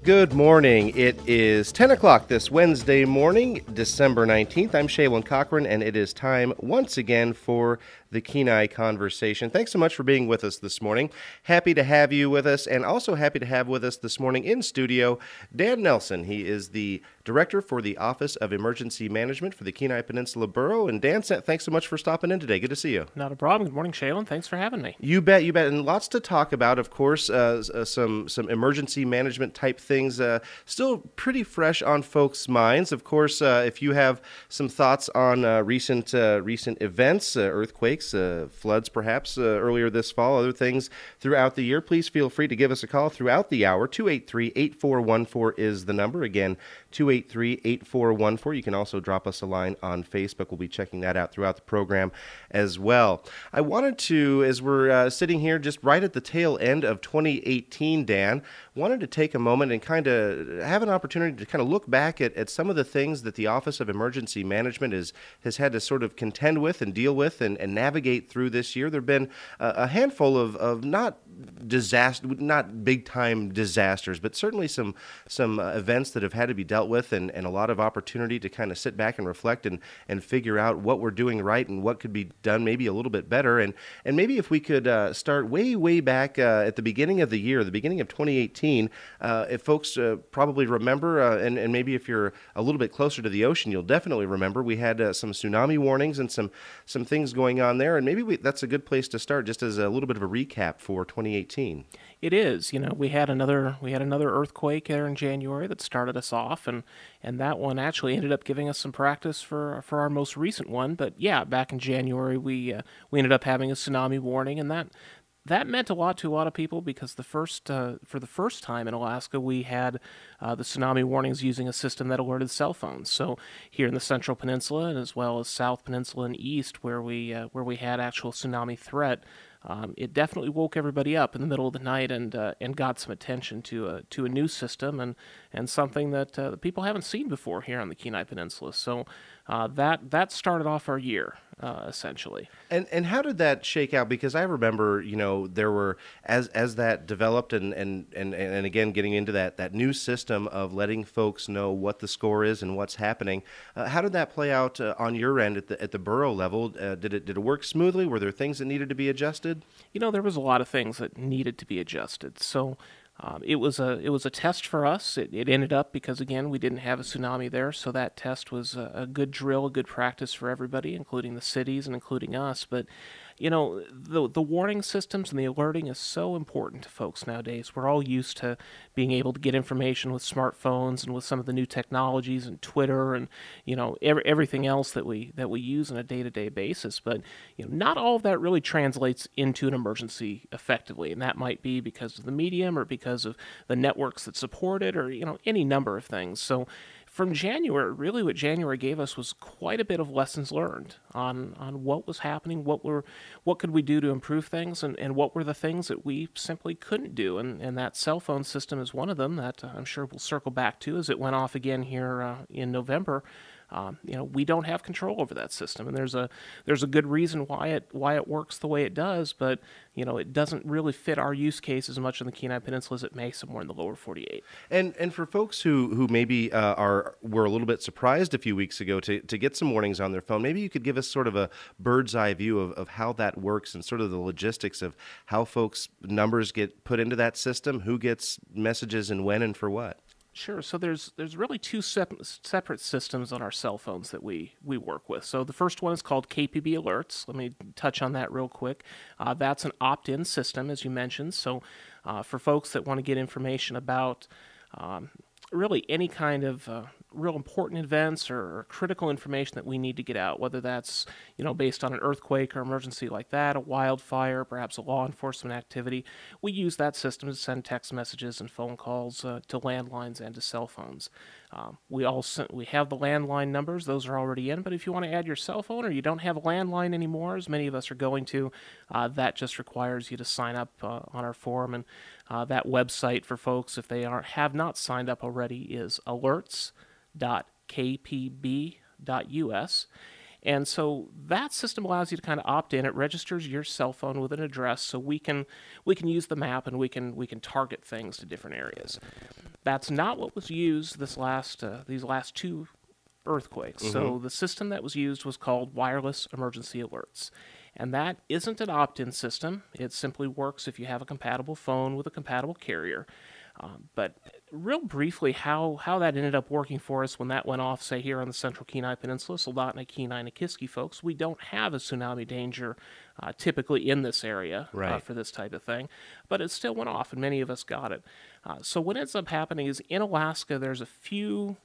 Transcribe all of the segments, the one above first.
Good morning. It is 10 o'clock this Wednesday morning, December 19th. I'm Shaylin Cochran, and it is time once again for the Kenai Conversation. Thanks so much for being with us this morning. Happy to have you with us, and also happy to have with us this morning in studio Dan Nelson. He is the Director for the Office of Emergency Management for the Kenai Peninsula Borough. And Dan, thanks so much for stopping in today. Good to see you. Not a problem. Good morning, Shaylin. Thanks for having me. You bet. And lots to talk about, of course, some emergency management type things still pretty fresh on folks' minds. Of course, if you have some thoughts on recent events, earthquakes, floods perhaps earlier this fall, other things throughout the year, please feel free to give us a call throughout the hour. 283-8414 is the number. Again, 283-8414. You can also drop us a line on Facebook. We'll be checking that out throughout the program as well. I wanted to, as we're sitting here just right at the tail end of 2018, Dan, wanted to take a moment and kind of have an opportunity to kind of look back at some of the things that the Office of Emergency Management has had to sort of contend with and deal with and navigate through this year. There have been a handful of not big-time disasters, but certainly some events that have had to be dealt with and a lot of opportunity to kind of sit back and reflect and figure out what we're doing right and what could be done maybe a little bit better. And maybe if we could start way back at the beginning of the year, the beginning of 2018, if folks probably remember, and maybe if you're a little bit closer to the ocean, you'll definitely remember we had some tsunami warnings and some things going on there. And maybe that's a good place to start, just as a little bit of a recap for 2018. It is. We had another earthquake there in January that started us off, and that one actually ended up giving us some practice for our most recent one. But yeah, back in January we ended up having a tsunami warning, and that meant a lot to a lot of people because for the first time in Alaska, we had the tsunami warnings using a system that alerted cell phones. So here in the Central Peninsula, and as well as South Peninsula and East, where we had actual tsunami threat, it definitely woke everybody up in the middle of the night and got some attention to a new system and something that people haven't seen before here on the Kenai Peninsula. So that started off our year essentially. And how did that shake out? Because I remember, there were as that developed and again getting into that new system of letting folks know what the score is and what's happening. How did that play out on your end at the borough level? Did it work smoothly? Were there things that needed to be adjusted? There was a lot of things that needed to be adjusted. So it was a test for us. It ended up because, again, we didn't have a tsunami there, so that test was a good drill, a good practice for everybody, including the cities and including us. But the warning systems and the alerting is so important to folks nowadays. We're all used to being able to get information with smartphones and with some of the new technologies and Twitter and everything else that we use on a day-to-day basis. But not all of that really translates into an emergency effectively, and that might be because of the medium or because of the networks that support it or any number of things. So from January, really what January gave us was quite a bit of lessons learned on what was happening, what could we do to improve things, and what were the things that we simply couldn't do. And that cell phone system is one of them that I'm sure we'll circle back to as it went off again here in November. We don't have control over that system, and there's a good reason why it works the way it does, but it doesn't really fit our use case as much in the Kenai Peninsula as it may somewhere in the lower 48. And for folks who maybe were a little bit surprised a few weeks ago to get some warnings on their phone, maybe you could give us sort of a bird's eye view of how that works and sort of the logistics of how folks' numbers get put into that system, who gets messages and when and for what. Sure. So there's really two separate systems on our cell phones that we work with. So the first one is called KPB Alerts. Let me touch on that real quick. That's an opt-in system, as you mentioned. So for folks that want to get information about really any kind of real important events or critical information that we need to get out, whether that's based on an earthquake or emergency like that, a wildfire, perhaps a law enforcement activity, we use that system to send text messages and phone calls to landlines and to cell phones. We have the landline numbers; those are already in. But if you want to add your cell phone or you don't have a landline anymore, as many of us are going to, that just requires you to sign up on our forum. And that website for folks, if they have not signed up already, is alerts.kpb.us. And so that system allows you to kind of opt in. It registers your cell phone with an address, so we can use the map and we can target things to different areas. That's not what was used these last two earthquakes. So Mm-hmm. the system that was used was called wireless emergency alerts. And that isn't an opt in system. It simply works if you have a compatible phone with a compatible carrier. But real briefly, how that ended up working for us when that went off, say, here on the central Kenai Peninsula, Soldotna, Kenai, Nikiski folks, we don't have a tsunami danger typically in this area Right. for this type of thing. But it still went off, and many of us got it. So what ends up happening is in Alaska, there's a few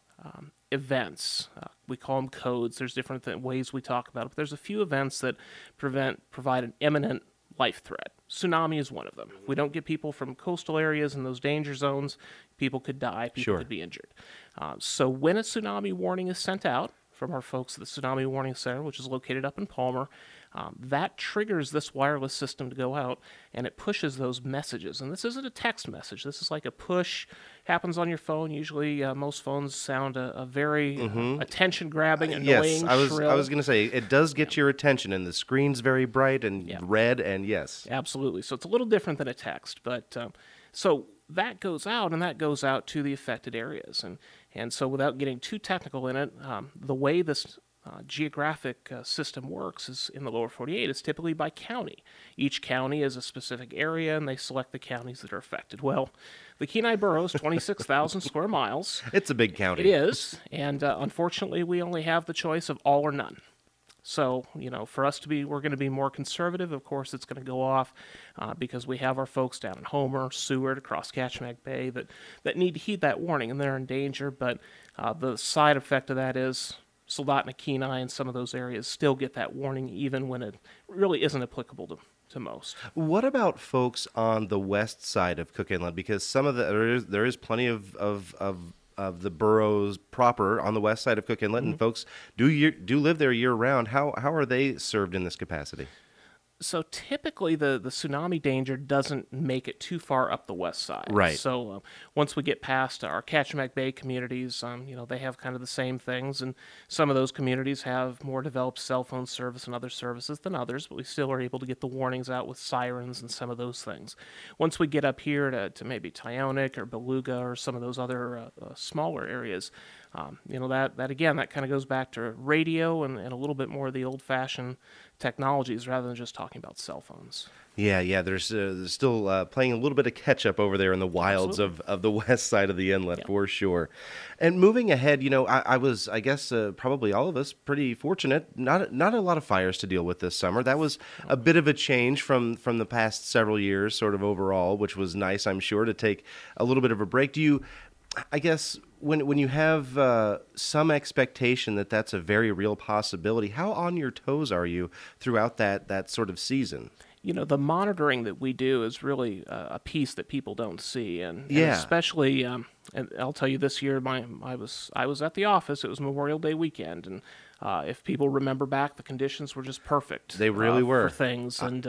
events. We call them codes. There's different ways we talk about it. But there's a few events that provide an imminent life threat. Tsunami is one of them. If we don't get people from coastal areas and those danger zones, people could die, people Sure. could be injured. So when a tsunami warning is sent out from our folks at the Tsunami Warning Center, which is located up in Palmer, that triggers this wireless system to go out, and it pushes those messages. And this isn't a text message. This is like a push. Happens on your phone. Usually, most phones sound a very attention-grabbing, Yes, annoying, I shrill. was going to say it does get your attention, and the screen's very bright and Yeah. red, and yes. Absolutely. So it's a little different than a text, but so that goes out, and that goes out to the affected areas, and so without getting too technical in it, the way this geographic system works is in the lower 48 is typically by county. Each county is a specific area, and they select the counties that are affected. Well, the Kenai Borough is 26,000 square miles. It's a big county. It is, and unfortunately, we only have the choice of all or none. So, for us we're going to be more conservative. Of course, it's going to go off because we have our folks down in Homer, Seward, across Kachemak Bay that need to heed that warning, and they're in danger. But the side effect of that is Soldotna, Kenai, and some of those areas still get that warning, even when it really isn't applicable to most. What about folks on the west side of Cook Inlet? Because some of there is plenty of the boroughs proper on the west side of Cook Inlet, and folks do live there year round. How are they served in this capacity? So typically the tsunami danger doesn't make it too far up the west side. Right. So once we get past our Kachemak Bay communities, they have kind of the same things, and some of those communities have more developed cell phone service and other services than others, but we still are able to get the warnings out with sirens and some of those things. Once we get up here to maybe Tyonek or Beluga or some of those other smaller areas, that kind of goes back to radio and a little bit more of the old-fashioned technologies rather than just talking about cell phones. Yeah. There's still playing a little bit of catch up over there in the wilds of the west side of the inlet, for sure. And moving ahead, I guess probably all of us pretty fortunate. Not a lot of fires to deal with this summer. That was a bit of a change from the past several years, sort of overall, which was nice, I'm sure, to take a little bit of a break. I guess when you have some expectation that that's a very real possibility, how on your toes are you throughout that sort of season? The monitoring that we do is really a piece that people don't see, and especially, and I'll tell you, this year, I was at the office. It was Memorial Day weekend, and if people remember back, the conditions were just perfect. They really were for things, and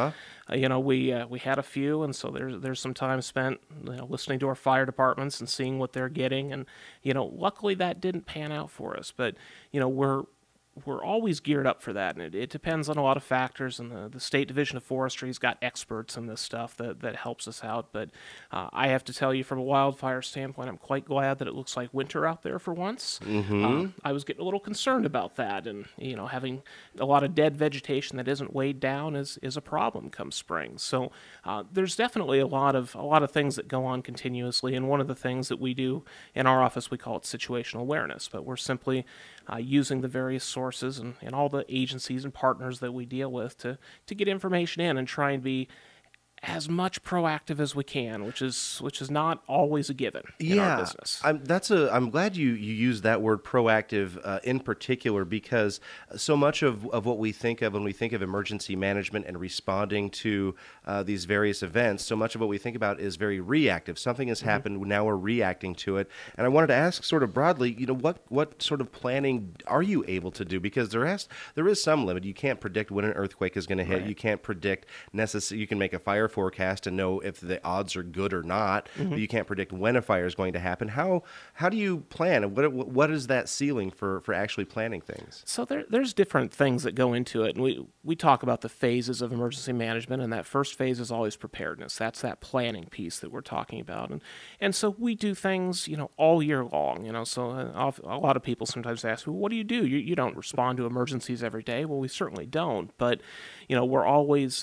we had a few, and so there's some time spent listening to our fire departments and seeing what they're getting, and luckily that didn't pan out for us, but we're always geared up for that, and it depends on a lot of factors, and the State Division of Forestry's got experts in this stuff that helps us out, but I have to tell you, from a wildfire standpoint, I'm quite glad that it looks like winter out there for once. I was getting a little concerned about that, and having a lot of dead vegetation that isn't weighed down is a problem come spring. So there's definitely a lot of things that go on continuously, and one of the things that we do in our office, we call it situational awareness, but we're simply using the various sources and all the agencies and partners that we deal with to get information in and try and be as much proactive as we can, which is not always a given in our business. I'm glad you used that word proactive in particular, because so much of what we think of when we think of emergency management and responding to these various events, so much of what we think about is very reactive. Something has happened, now we're reacting to it. And I wanted to ask sort of broadly, what sort of planning are you able to do? Because there is some limit. You can't predict when an earthquake is going to hit. Right. You can't predict you can make a fire weather forecast and know if the odds are good or not, but you can't predict when a fire is going to happen. How do you plan? And what is that ceiling for actually planning things? So there's different things that go into it, and we talk about the phases of emergency management, and that first phase is always preparedness. That's that planning piece that we're talking about, and so we do things, all year long. So a lot of people sometimes ask, well, what do? You don't respond to emergencies every day. Well, we certainly don't, but we're always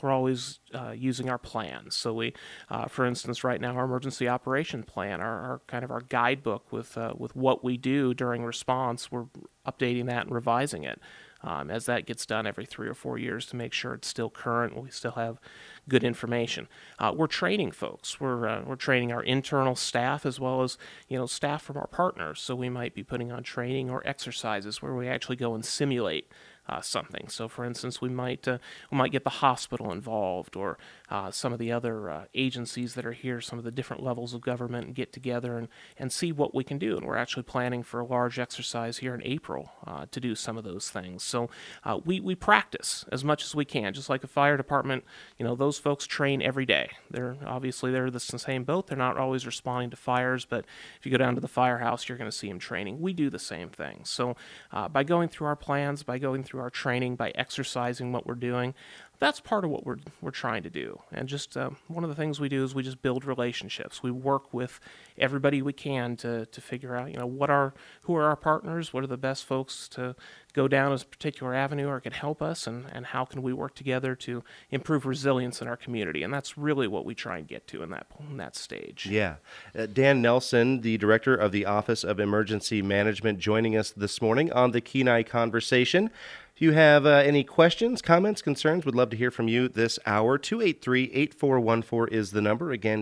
using our plans. So we, for instance, right now our emergency operation plan, our kind of our guidebook with what we do during response, we're updating that and revising it as that gets done every 3 or 4 years to make sure it's still current and we still have good information. We're training folks. We're training our internal staff as well as staff from our partners. So we might be putting on training or exercises where we actually go and simulate something. So, for instance, we might get the hospital involved, or some of the other agencies that are here, some of the different levels of government, and get together and see what we can do. And we're actually planning for a large exercise here in April to do some of those things. So we practice as much as we can, just like a fire department. Those folks train every day. They're the same boat. They're not always responding to fires, but if you go down to the firehouse, you're going to see them training. We do the same thing. So by going through our plans, by going through our training, by exercising what we're doing, that's part of what we're trying to do. And just one of the things we do is we just build relationships. We work with everybody we can to figure out, who are our partners, what are the best folks to go down a particular avenue or can help us, and how can we work together to improve resilience in our community. And that's really what we try and get to in that stage. Yeah. Dan Nelson, the director of the Office of Emergency Management, joining us this morning on the Kenai Conversation. If you have any questions, comments, concerns, we'd love to hear from you this hour. 283-8414 is the number. Again,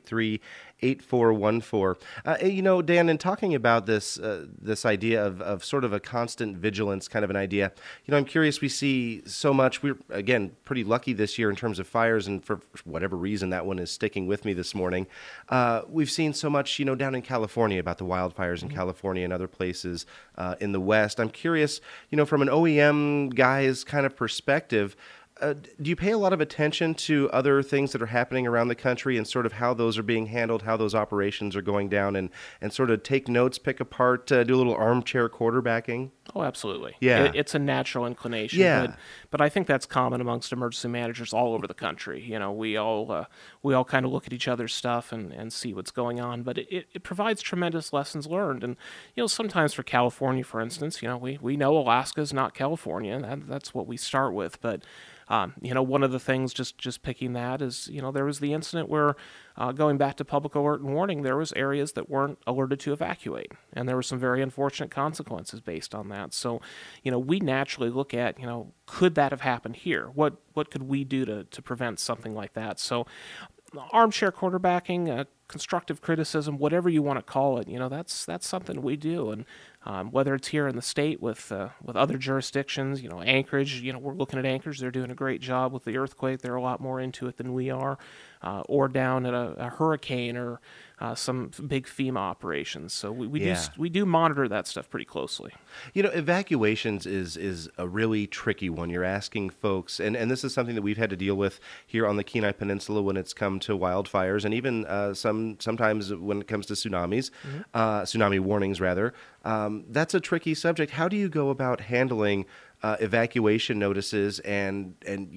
283-8414. Dan, in talking about this idea of sort of a constant vigilance kind of an idea, I'm curious, we see so much. We're, again, pretty lucky this year in terms of fires, and for whatever reason, that one is sticking with me this morning. We've seen so much, down in California about the wildfires in California and other places in the West. I'm curious, from an OEM guy's kind of perspective, do you pay a lot of attention to other things that are happening around the country and sort of how those are being handled, how those operations are going down, and sort of take notes, pick apart, do a little armchair quarterbacking? Oh, absolutely. Yeah. It's a natural inclination. Yeah. But I think that's common amongst emergency managers all over the country. We all kind of look at each other's stuff and see what's going on. But it provides tremendous lessons learned. And, sometimes for California, for instance, we know Alaska's not California. That's what we start with. But one of the things, just picking that, is, there was the incident where, going back to public alert and warning, there was areas that weren't alerted to evacuate. And there were some very unfortunate consequences based on that. So, we naturally look at, could that have happened here? What could we do to prevent something like that? So armchair quarterbacking, constructive criticism, whatever you want to call it, that's something we do. And whether it's here in the state with other jurisdictions, Anchorage, we're looking at Anchorage. They're doing a great job with the earthquake. They're a lot more into it than we are. Or down at a hurricane or some big FEMA operations. So we do monitor that stuff pretty closely. Evacuations is a really tricky one. You're asking folks, and this is something that we've had to deal with here on the Kenai Peninsula when it's come to wildfires, and even sometimes when it comes to tsunamis, tsunami warnings rather. That's a tricky subject. How do you go about handling evacuation notices, and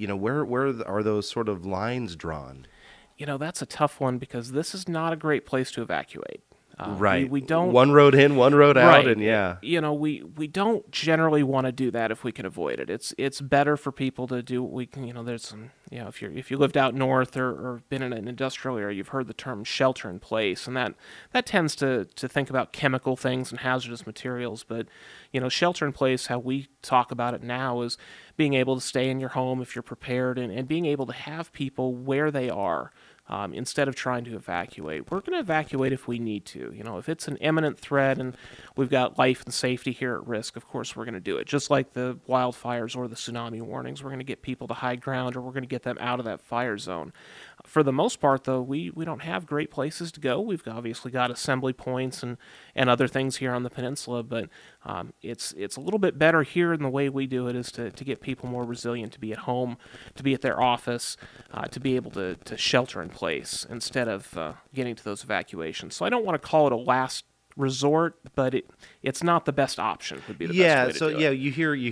where are those sort of lines drawn? That's a tough one because this is not a great place to evacuate. Right. We don't. One road in, one road out, right. And yeah. We don't generally want to do that if we can avoid it. It's better for people to do what we can. There's some. If you lived out north or been in an industrial area, you've heard the term shelter in place, and that tends to think about chemical things and hazardous materials. But shelter in place, how we talk about it now, is being able to stay in your home if you're prepared, and being able to have people where they are instead of trying to evacuate. We're going to evacuate if we need to. If it's an imminent threat and we've got life and safety here at risk, of course we're going to do it. Just like the wildfires or the tsunami warnings, we're going to get people to high ground or we're going to get them out of that fire zone. For the most part, though, we don't have great places to go. We've obviously got assembly points and other things here on the peninsula, but it's a little bit better here in the way we do it is to get people more resilient, to be at home, to be at their office, to be able to shelter in place instead of getting to those evacuations. So I don't want to call it a last resort, but it's not the best option would be the best way to do it. You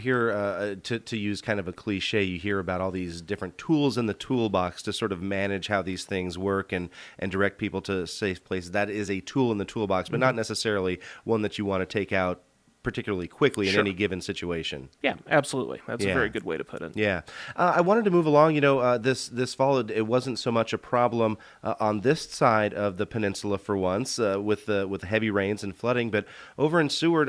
hear to use kind of a cliche, you hear about all these different tools in the toolbox to sort of manage how these things work and direct people to safe places. That is a tool in the toolbox, but not necessarily one that you want to take out particularly quickly in any given situation. Yeah, absolutely. That's a very good way to put it. Yeah. I wanted to move along. This fall, it wasn't so much a problem on this side of the peninsula for once with the heavy rains and flooding, but over in Seward,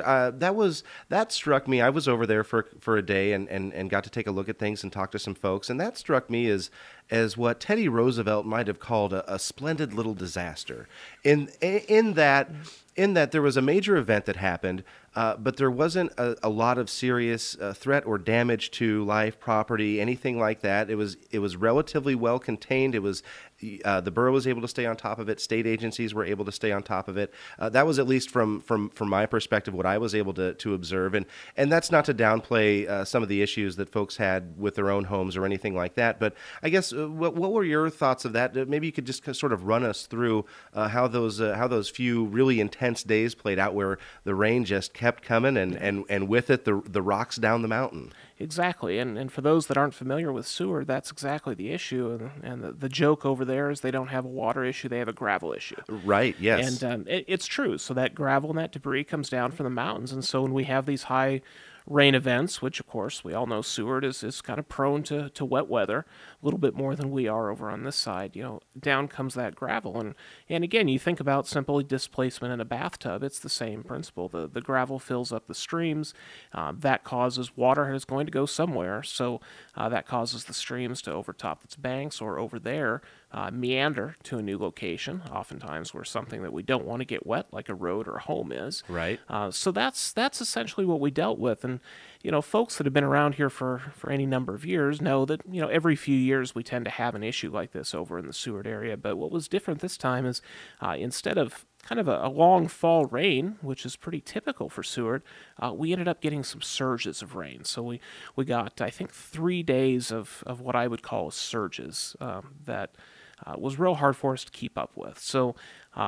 that struck me. I was over there for a day and got to take a look at things and talk to some folks, and that struck me as what Teddy Roosevelt might have called a splendid little disaster. In that there was a major event that happened, but there wasn't a lot of serious threat or damage to life, property, anything like that. It was relatively well contained. It was the borough was able to stay on top of it. State agencies were able to stay on top of it. That was at least from my perspective what I was able to observe. And that's not to downplay some of the issues that folks had with their own homes or anything like that. But I guess what were your thoughts of that? Maybe you could just sort of run us through how those few really intense days played out, where the rain just kept coming and with it the rocks down the mountain. Exactly, and for those that aren't familiar with Seward, that's exactly the issue. And the joke over there is they don't have a water issue; they have a gravel issue. Right. Yes. And it's true. So that gravel and that debris comes down from the mountains, and so when we have these high rain events, which of course we all know Seward is kind of prone to wet weather, a little bit more than we are over on this side. Down comes that gravel, and again, you think about simply displacement in a bathtub. It's the same principle. The gravel fills up the streams, that causes water is going to go somewhere, so that causes the streams to overtop its banks or over there meander to a new location, oftentimes where something that we don't want to get wet, like a road or a home is. Right. So that's essentially what we dealt with. And, folks that have been around here for any number of years know that, every few years we tend to have an issue like this over in the Seward area. But what was different this time is instead of kind of a long fall rain, which is pretty typical for Seward, we ended up getting some surges of rain. So we got, I think, 3 days of what I would call surges that was real hard for us to keep up with. So,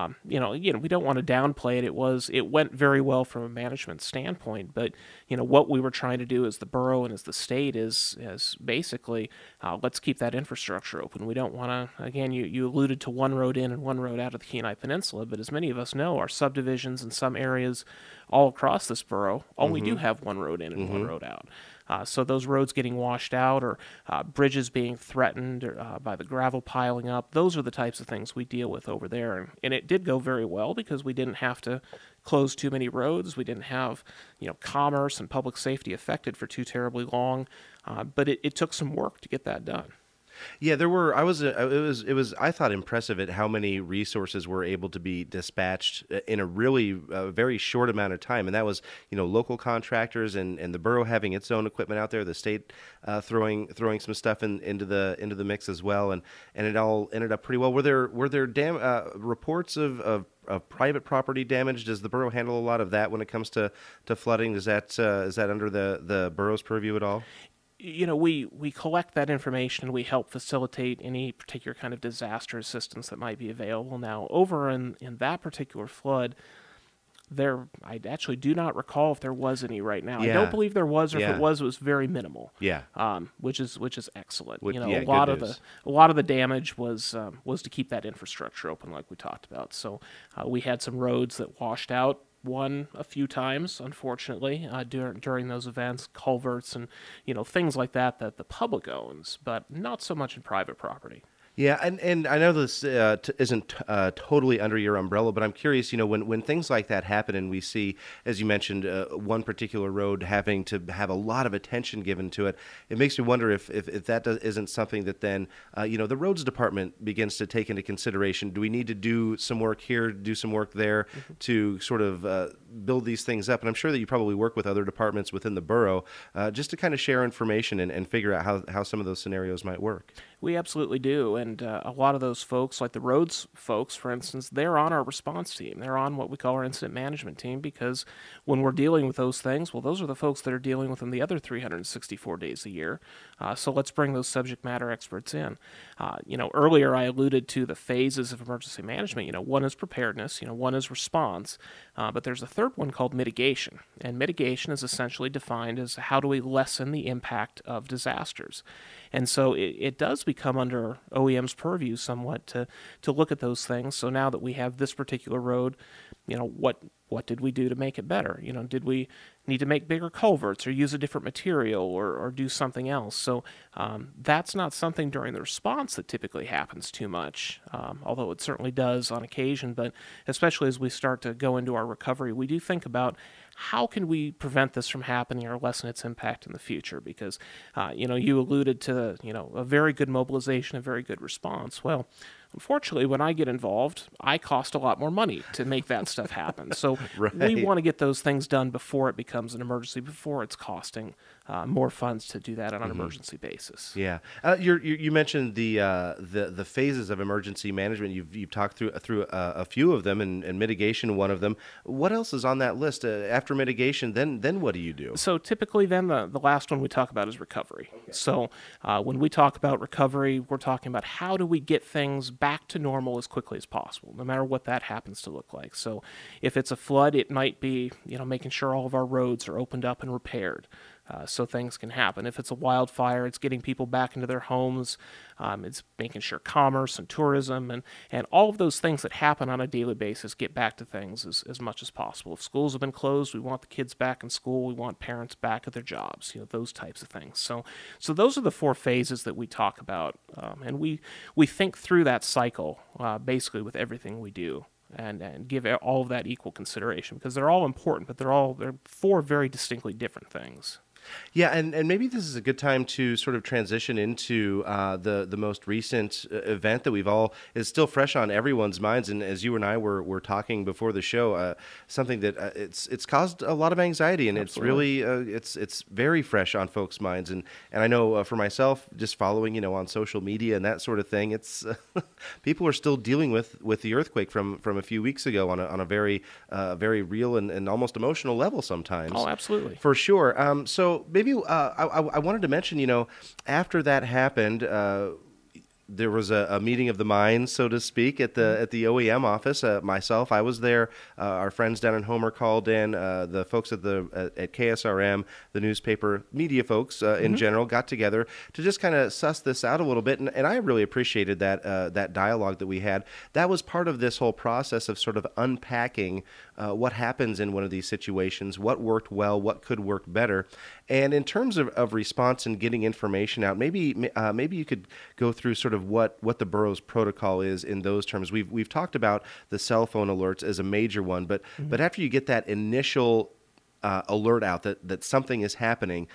again, we don't want to downplay it. It went very well from a management standpoint, but, what we were trying to do as the borough and as the state is basically, let's keep that infrastructure open. We don't want to, again, you alluded to one road in and one road out of the Kenai Peninsula, but as many of us know, our subdivisions in some areas all across this borough only do have one road in and one road out. So those roads getting washed out or bridges being threatened by the gravel piling up, those are the types of things we deal with over there. And it did go very well because we didn't have to close too many roads. We didn't have, commerce and public safety affected for too terribly long. But it took some work to get that done. Yeah, there were. It was. I thought impressive at how many resources were able to be dispatched in a really very short amount of time, and that was local contractors and the borough having its own equipment out there, the state throwing some stuff into the mix as well, and it all ended up pretty well. Were there reports of private property damage? Does the borough handle a lot of that when it comes to flooding? Is that under the borough's purview at all? We collect that information and we help facilitate any particular kind of disaster assistance that might be available. Now, over in that particular flood, I actually do not recall if there was any right now. Yeah. I don't believe there was, or if it was very minimal. Yeah. Which is excellent. Yeah, a lot of the damage was to keep that infrastructure open, like we talked about. So we had some roads that washed out. One a few times, unfortunately, during those events, culverts and things like that the public owns, but not so much in private property. Yeah, and I know this isn't totally under your umbrella, but I'm curious. When things like that happen, and we see, as you mentioned, one particular road having to have a lot of attention given to it, it makes me wonder if that isn't something that then the roads department begins to take into consideration. Do we need to do some work here, do some work there to sort of build these things up? And I'm sure that you probably work with other departments within the borough just to kind of share information and figure out how some of those scenarios might work. We absolutely do, and a lot of those folks, like the roads folks, for instance, they're on our response team. They're on what we call our incident management team because when we're dealing with those things, well, those are the folks that are dealing with them the other 364 days a year. So let's bring those subject matter experts in. Earlier I alluded to the phases of emergency management. One is preparedness, one is response, but there's a third one called mitigation, and mitigation is essentially defined as how do we lessen the impact of disasters. And so it does become under OEM's purview somewhat to look at those things. So now that we have this particular road, what did we do to make it better? Did we need to make bigger culverts or use a different material or do something else? So that's not something during the response that typically happens too much, although it certainly does on occasion. But especially as we start to go into our recovery, we do think about how can we prevent this from happening or lessen its impact in the future? Because, you alluded to, a very good mobilization, a very good response. Well, unfortunately, when I get involved, I cost a lot more money to make that stuff happen. So Right. we want to get those things done before it becomes an emergency, before it's costing more funds to do that on an emergency basis. Yeah, you mentioned the phases of emergency management. You've talked through a few of them, and mitigation one of them. What else is on that list after mitigation? Then what do you do? So typically then the last one we talk about is recovery. Okay. So when we talk about recovery, we're talking about how do we get things back to normal as quickly as possible, no matter what that happens to look like. So if it's a flood, it might be making sure all of our roads are opened up and repaired. So things can happen. If it's a wildfire, it's getting people back into their homes. It's making sure commerce and tourism and all of those things that happen on a daily basis get back to things as much as possible. If schools have been closed, we want the kids back in school. We want parents back at their jobs, those types of things. So those are the four phases that we talk about. And we think through that cycle basically with everything we do. And give all of that equal consideration because they're all important, but they're four very distinctly different things. Yeah, and maybe this is a good time to sort of transition into the most recent event that is still fresh on everyone's minds. And as you and I were talking before the show, something that it's caused a lot of anxiety, and Absolutely. it's really it's very fresh on folks' minds. And I know for myself, just following on social media and that sort of thing, it's people are still dealing with the earthquake from a few weeks ago on a very very real and almost emotional level sometimes. Oh, absolutely. For sure. So maybe I wanted to mention, after that happened, there was a meeting of the minds, so to speak, at the OEM office. Myself, I was there. Our friends down in Homer called in. The folks at KSRM, the newspaper, media folks in general, got together to just kind of suss this out a little bit. And I really appreciated that dialogue that we had. That was part of this whole process of sort of unpacking what happens in one of these situations, what worked well, what could work better. And in terms of response and getting information out, maybe you could go through sort of what the borough's protocol is in those terms. We've talked about the cell phone alerts as a major one, but after you get that initial alert out that something is happening,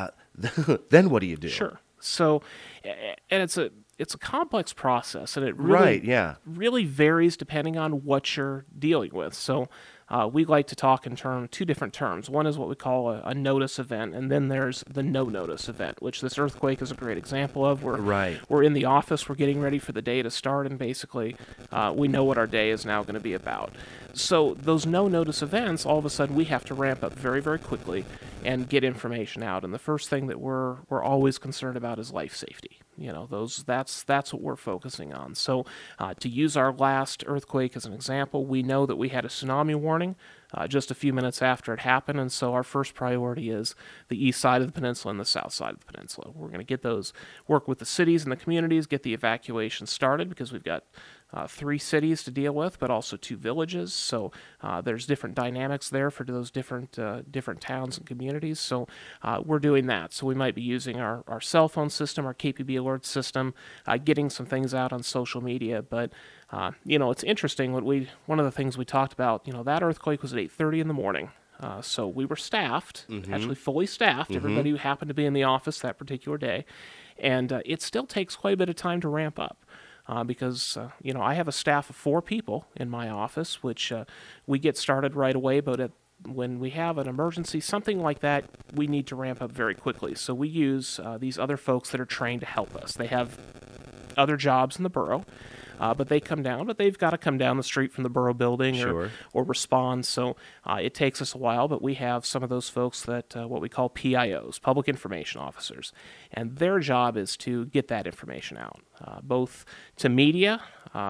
then what do you do? Sure. So, and it's a complex process, and it really varies depending on what you're dealing with. So we like to talk in two different terms. One is what we call a notice event, and then there's the no notice event, which this earthquake is a great example of. We're in the office, we're getting ready for the day to start, and basically we know what our day is now going to be about. So those no notice events, all of a sudden we have to ramp up very, very quickly and get information out. And the first thing that we're always concerned about is life safety. That's what we're focusing on. So to use our last earthquake as an example, we know that we had a tsunami warning just a few minutes after it happened, and so our first priority is the east side of the peninsula and the south side of the peninsula. We're going to get those, work with the cities and the communities, get the evacuation started because we've got three cities to deal with, but also two villages. So there's different dynamics there for those different towns and communities. So we're doing that. So we might be using our cell phone system, our KPB alert system, getting some things out on social media. But it's interesting. One of the things we talked about, that earthquake was at 8:30 in the morning. So we were staffed, actually fully staffed, everybody who happened to be in the office that particular day. And it still takes quite a bit of time to ramp up. Because I have a staff of 4 people in my office, which we get started right away. But when we have an emergency, something like that, we need to ramp up very quickly. So we use these other folks that are trained to help us. They have other jobs in the borough, but they come down. But they've got to come down the street from the borough building or respond. So it takes us a while. But we have some of those folks that what we call PIOs, public information officers, and their job is to get that information out, both to media,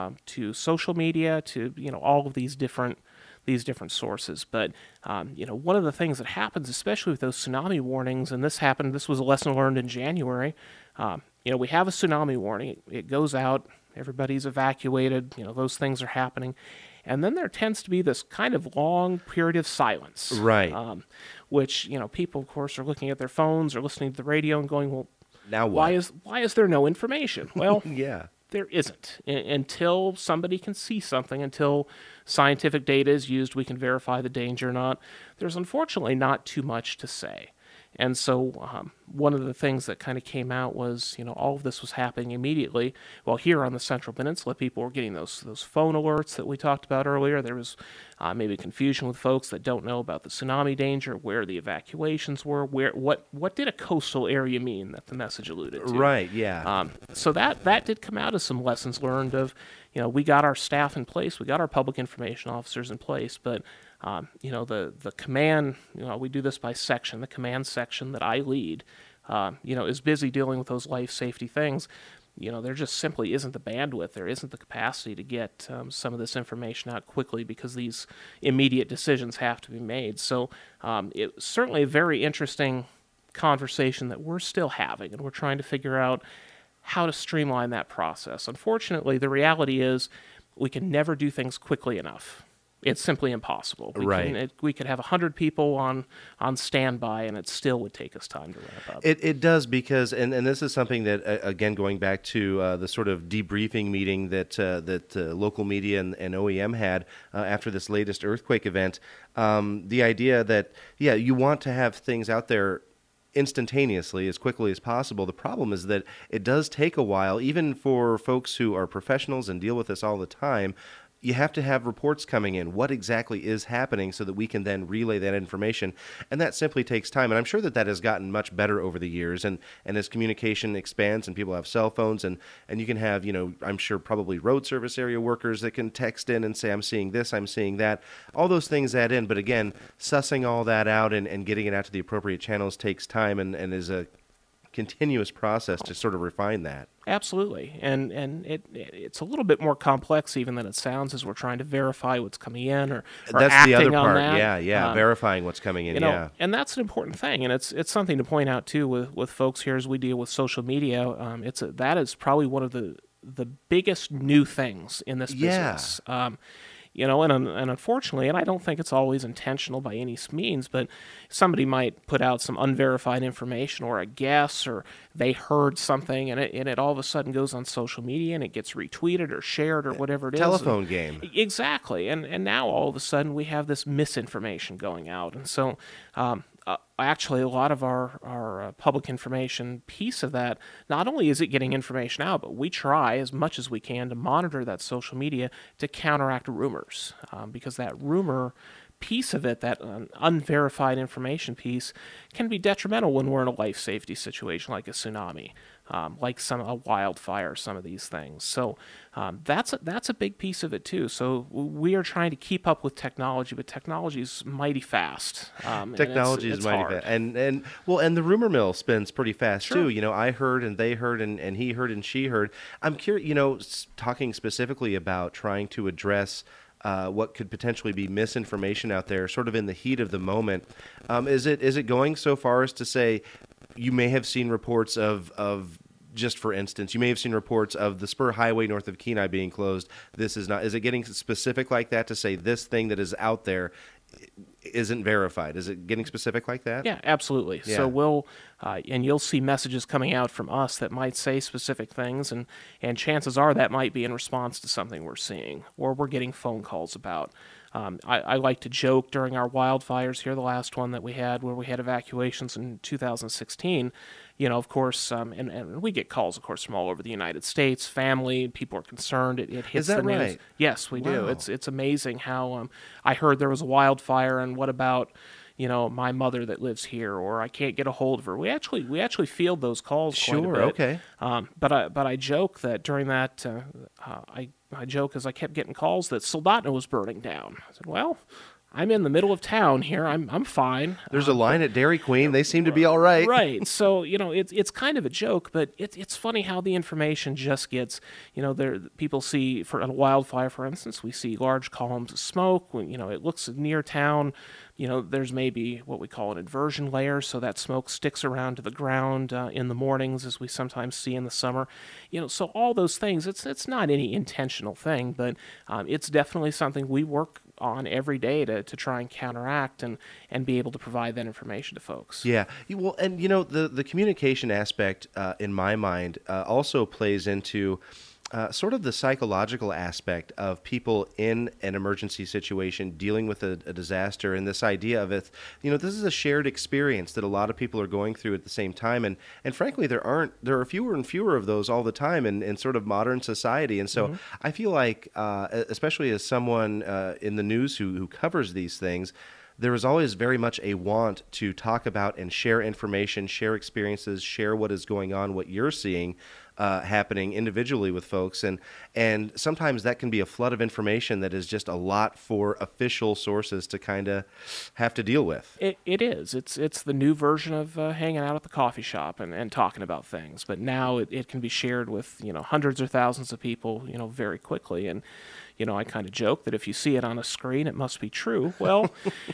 to social media, to all of these different sources. But one of the things that happens, especially with those tsunami warnings, and this was a lesson learned in January. We have a tsunami warning. It goes out. Everybody's evacuated. Those things are happening. And then there tends to be this kind of long period of silence. Right. Which, people, of course, are looking at their phones or listening to the radio and going, well, now what? Why is there no information? Well, yeah. There isn't. Until somebody can see something, until scientific data is used, we can verify the danger or not. There's unfortunately not too much to say. And so one of the things that kind of came out was, all of this was happening immediately. Well, here on the Central Peninsula, people were getting those phone alerts that we talked about earlier. There was maybe confusion with folks that don't know about the tsunami danger, where the evacuations were, what did a coastal area mean that the message alluded to. Right, yeah. So that did come out as some lessons learned of, we got our staff in place, we got our public information officers in place, but the command, we do this by section. The command section that I lead, is busy dealing with those life safety things. There just simply isn't the bandwidth. There isn't the capacity to get some of this information out quickly because these immediate decisions have to be made. So it's certainly a very interesting conversation that we're still having, and we're trying to figure out how to streamline that process. Unfortunately, the reality is we can never do things quickly enough. It's simply impossible. We could have 100 people on standby, and it still would take us time to ramp up. It does because, and this is something that, again, going back to the sort of debriefing meeting that local media and OEM had after this latest earthquake event, the idea that, you want to have things out there instantaneously, as quickly as possible. The problem is that it does take a while, even for folks who are professionals and deal with this all the time. You have to have reports coming in, what exactly is happening, so that we can then relay that information. And that simply takes time. And I'm sure that has gotten much better over the years. And as communication expands and people have cell phones, and you can have, I'm sure probably road service area workers that can text in and say, I'm seeing this, I'm seeing that. All those things add in. But again, sussing all that out and getting it out to the appropriate channels takes time and is a continuous process to sort of refine that. Absolutely, and it's a little bit more complex even than it sounds as we're trying to verify what's coming in or that's acting the other part. on that. Verifying what's coming in. And that's an important thing, and it's something to point out too with folks here as we deal with social media. That is probably one of the biggest new things in this business. And unfortunately, and I don't think it's always intentional by any means, but somebody might put out some unverified information or a guess, or they heard something, and it all of a sudden goes on social media and it gets retweeted or shared or whatever it is. Telephone game. Exactly. And now all of a sudden we have this misinformation going out. And so actually, a lot of our public information piece of that, not only is it getting information out, but we try as much as we can to monitor that social media to counteract rumors, because that rumor piece of it, that unverified information piece, can be detrimental when we're in a life safety situation like a tsunami, like a wildfire, some of these things. So that's a big piece of it too. So we are trying to keep up with technology, but technology is mighty fast. Technology is mighty fast, and the rumor mill spins pretty fast Sure. too. I heard and they heard and he heard and she heard. I'm curious. Talking specifically about trying to address what could potentially be misinformation out there, sort of in the heat of the moment. Is it going so far as to say you may have seen reports of just for instance, you may have seen reports of the Spur Highway north of Kenai being closed. This is not. Is it getting specific like that to say this thing that is out there isn't verified? Is it getting specific like that? Yeah, absolutely. Yeah. So we'll, and you'll see messages coming out from us that might say specific things, and chances are that might be in response to something we're seeing or we're getting phone calls about. I like to joke during our wildfires here, the last one that we had where we had evacuations in 2016, of course, and we get calls, of course, from all over the United States, family, people are concerned, it hits Is that the news. right? Yes, we do. Wow. It's amazing how, I heard there was a wildfire, and what about, my mother that lives here, or I can't get a hold of her. We actually field those calls quite a Sure. bit. Okay. But I joke that during that, I joke as I kept getting calls that Soldotna was burning down. I said, well, I'm in the middle of town here. I'm fine. There's a line at Dairy Queen. They seem to be all right. Right. So, it's kind of a joke, but it's funny how the information just gets, people see, for a wildfire, for instance, we see large columns of smoke. When, it looks near town, there's maybe what we call an inversion layer, so that smoke sticks around to the ground in the mornings, as we sometimes see in the summer. So all those things, it's not any intentional thing, but it's definitely something we work on every day to try and counteract and be able to provide that information to folks. Yeah. Well, and the communication aspect in my mind also plays into sort of the psychological aspect of people in an emergency situation dealing with a disaster, and this idea of it. This is a shared experience that a lot of people are going through at the same time, and frankly, there are fewer and fewer of those all the time in sort of modern society, and so I feel like, especially as someone in the news who covers these things, there is always very much a want to talk about and share information, share experiences, share what is going on, what you're seeing happening individually with folks. And sometimes that can be a flood of information that is just a lot for official sources to kind of have to deal with. It is. It's the new version of hanging out at the coffee shop and talking about things. But now it can be shared with, hundreds or thousands of people, very quickly. And, I kind of joke that if you see it on a screen, it must be true. Well,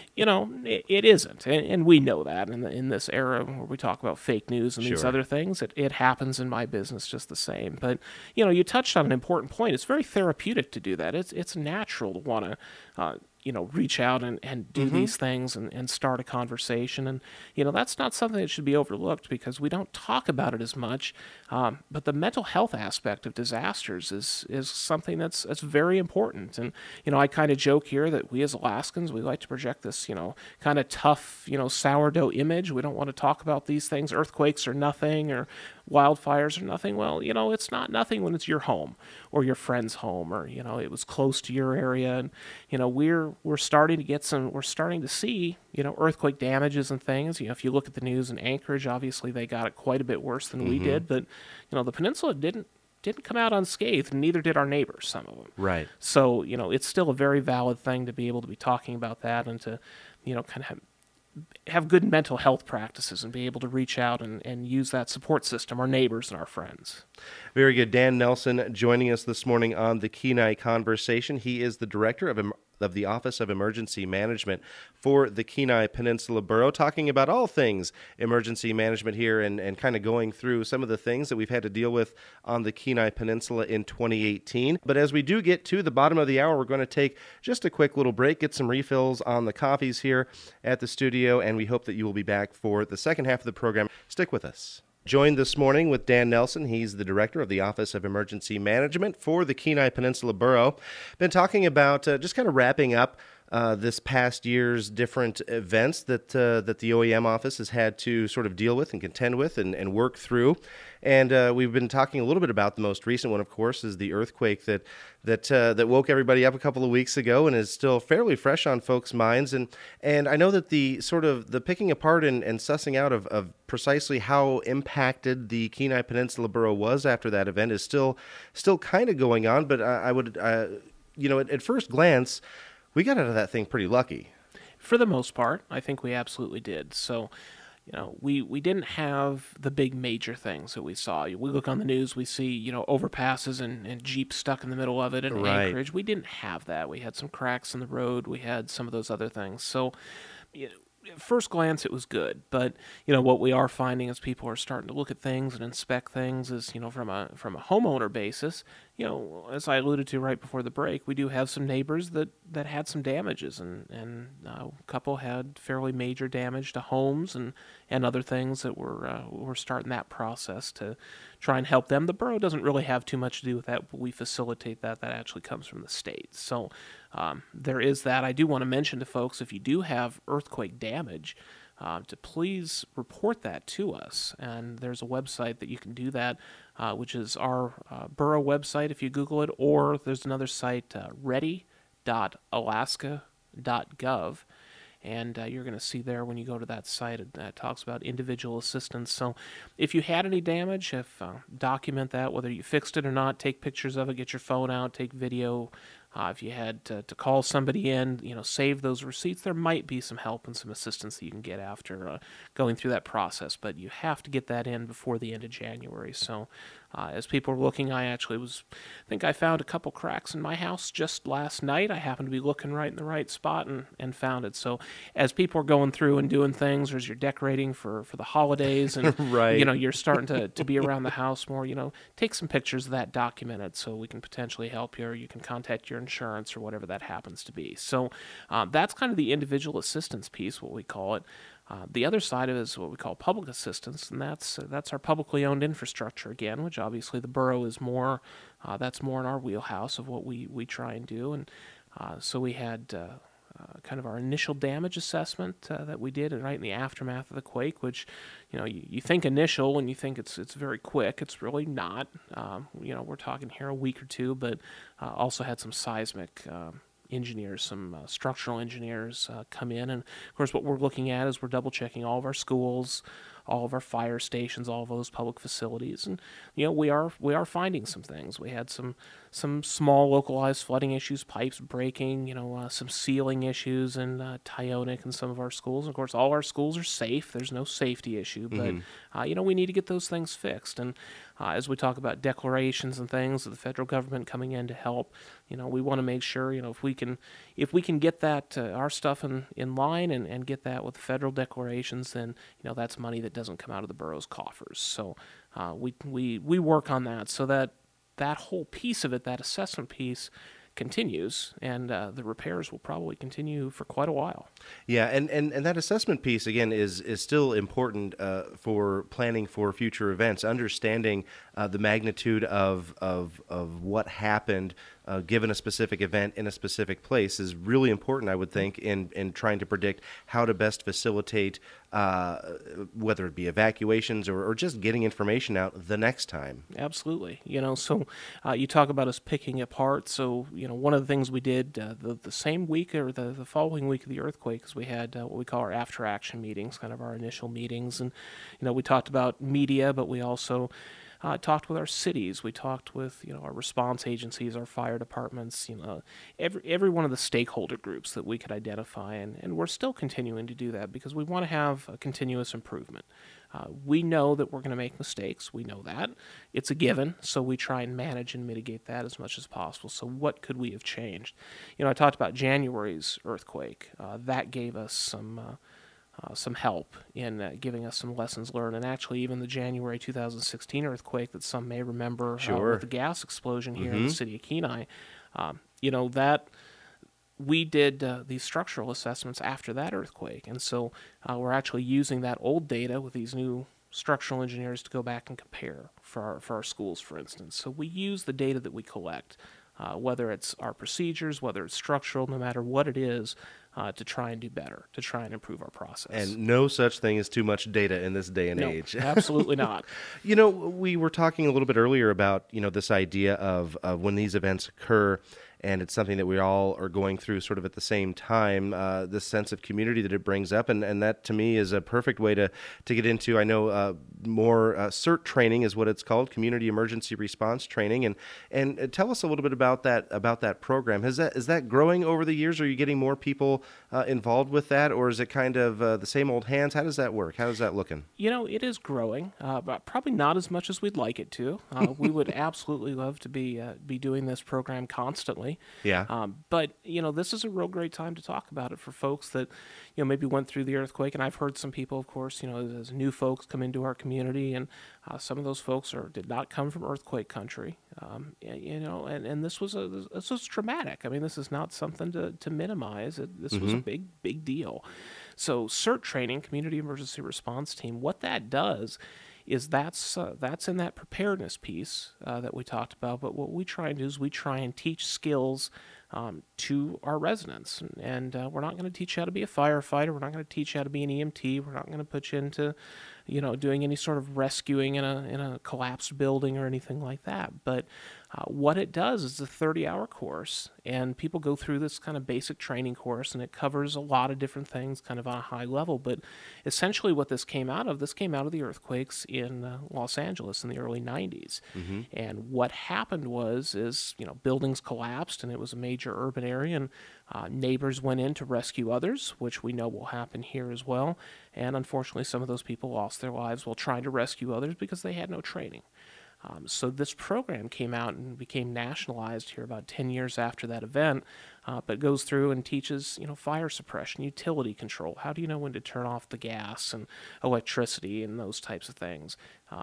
it isn't. And we know that in this era where we talk about fake news and these Sure. other things, it happens in my business just the same. But, you touched on an important point. It's very therapeutic to do that. It's natural to want to, reach out and do these things and start a conversation. And, that's not something that should be overlooked because we don't talk about it as much. But the mental health aspect of disasters is something that's very important. And, I kind of joke here that we as Alaskans, we like to project this, kind of tough, sourdough image. We don't want to talk about these things. Earthquakes are nothing, or wildfires are nothing. Well, it's not nothing when it's your home or your friend's home, or, it was close to your area. And, we're starting to see, earthquake damages and things. If you look at the news in Anchorage, obviously they got it quite a bit worse than we did, but, the peninsula didn't come out unscathed, and neither did our neighbors, some of them. Right. So, it's still a very valid thing to be able to be talking about that and to, kind of have good mental health practices and be able to reach out and use that support system, our neighbors and our friends. Very good. Dan Nelson joining us this morning on the Kenai Conversation. He is the director of the Office of Emergency Management for the Kenai Peninsula Borough, talking about all things emergency management here and kind of going through some of the things that we've had to deal with on the Kenai Peninsula in 2018. But as we do get to the bottom of the hour, we're going to take just a quick little break, get some refills on the coffees here at the studio, and we hope that you will be back for the second half of the program. Stick with us. Joined this morning with Dan Nelson. He's the director of the Office of Emergency Management for the Kenai Peninsula Borough. Been talking about just kind of wrapping up this past year's different events that the OEM office has had to sort of deal with and contend with and work through. And we've been talking a little bit about the most recent one, of course, is the earthquake that woke everybody up a couple of weeks ago and is still fairly fresh on folks' minds. And I know that the sort of the picking apart and sussing out of precisely how impacted the Kenai Peninsula Borough was after that event is still kind of going on. But I would, at first glance, we got out of that thing pretty lucky. For the most part, I think we absolutely did. So, we didn't have the big major things that we saw. We look on the news, we see, overpasses and Jeeps stuck in the middle of it in Right. Anchorage. We didn't have that. We had some cracks in the road. We had some of those other things. So, At first glance, it was good, but what we are finding is people are starting to look at things and inspect things. Is from a homeowner basis. As I alluded to right before the break, we do have some neighbors that had some damages, and a couple had fairly major damage to homes and other things that we're starting that process to try and help them. The borough doesn't really have too much to do with that, but we facilitate that. That actually comes from the state. So there is that. I do want to mention to folks, if you do have earthquake damage, to please report that to us. And there's a website that you can do that, which is our borough website if you Google it, or there's another site, ready.alaska.gov. And you're going to see there when you go to that site, it talks about individual assistance. So if you had any damage, document that, whether you fixed it or not, take pictures of it, get your phone out, take video. If you had to call somebody in, save those receipts. There might be some help and some assistance that you can get after going through that process, but you have to get that in before the end of January. So as people are looking, I think I found a couple cracks in my house just last night. I happened to be looking right in the right spot and found it. So as people are going through and doing things, or as you're decorating for the holidays and right. You're starting to be around the house more, take some pictures of that, document it, so we can potentially help you, or you can contact your insurance or whatever that happens to be. So that's kind of the individual assistance piece, what we call it. The other side of it is what we call public assistance, and that's our publicly owned infrastructure again, which obviously the borough is more. That's more in our wheelhouse of what we try and do. And so we had kind of our initial damage assessment that we did right in the aftermath of the quake, which you think initial and you think it's very quick. It's really not. We're talking here a week or two, but also had some seismic engineers, some structural engineers come in. And of course what we're looking at is we're double checking all of our schools, all of our fire stations, all of those public facilities. And we are finding some things. We had some small localized flooding issues, pipes breaking, some ceiling issues in Tyonek and some of our schools. And of course all our schools are safe. There's no safety issue, but we need to get those things fixed. And as we talk about declarations and things of the federal government coming in to help, we want to make sure, if we can get that our stuff in line and get that with the federal declarations, then that's money that doesn't come out of the borough's coffers. So we work on that so that whole piece of it, that assessment piece, continues, and the repairs will probably continue for quite a while. Yeah, and that assessment piece, again, is still important for planning for future events. Understanding the magnitude of what happened given a specific event in a specific place is really important, I would think, in trying to predict how to best facilitate whether it be evacuations or just getting information out the next time. Absolutely. So you talk about us picking apart. So, one of the things we did the same week or the following week of the earthquake is we had what we call our after action meetings, kind of our initial meetings. And, we talked about media, but we also talked with our cities. We talked with our response agencies, our fire departments, every one of the stakeholder groups that we could identify, and we're still continuing to do that because we want to have a continuous improvement. We know that we're going to make mistakes. We know that. It's a given, so we try and manage and mitigate that as much as possible. So what could we have changed? I talked about January's earthquake. That gave us some help in giving us some lessons learned. And actually, even the January 2016 earthquake that some may remember with the gas explosion here in the city of Kenai, that we did these structural assessments after that earthquake. And so we're actually using that old data with these new structural engineers to go back and compare for our schools, for instance. So we use the data that we collect, whether it's our procedures, whether it's structural, no matter what it is, to try and do better, to try and improve our process. And no such thing as too much data in this day and age. Absolutely not. We were talking a little bit earlier about, this idea of when these events occur, and it's something that we all are going through sort of at the same time, this sense of community that it brings up. And that, to me, is a perfect way to get into, I know, more CERT training is what it's called, Community Emergency Response Training. And tell us a little bit about that program. Is that growing over the years? Are you getting more people involved with that, or is it kind of the same old hands? How does that work? How is that looking? It is growing, but probably not as much as we'd like it to. We would absolutely love to be doing this program constantly. Yeah. But this is a real great time to talk about it for folks that maybe went through the earthquake. And I've heard some people, of course, as new folks come into our community, and some of those folks did not come from earthquake country. And this was traumatic. I mean, this is not something to minimize. This was a big deal. So CERT training, Community Emergency Response Team, what that does is that's in that preparedness piece that we talked about. But what we try and do is we try and teach skills to our residents. And we're not going to teach you how to be a firefighter. We're not going to teach you how to be an EMT. We're not going to put you into doing any sort of rescuing in a collapsed building or anything like that. But what it does is a 30-hour course, and people go through this kind of basic training course, and it covers a lot of different things kind of on a high level. But essentially what this came out of the earthquakes in Los Angeles in the early 90s. And what happened is buildings collapsed, and it was a major urban area, and neighbors went in to rescue others, which we know will happen here as well. And unfortunately, some of those people lost their lives while trying to rescue others because they had no training. So this program came out and became nationalized here about 10 years after that event, but goes through and teaches, fire suppression, utility control. How do you know when to turn off the gas and electricity and those types of things?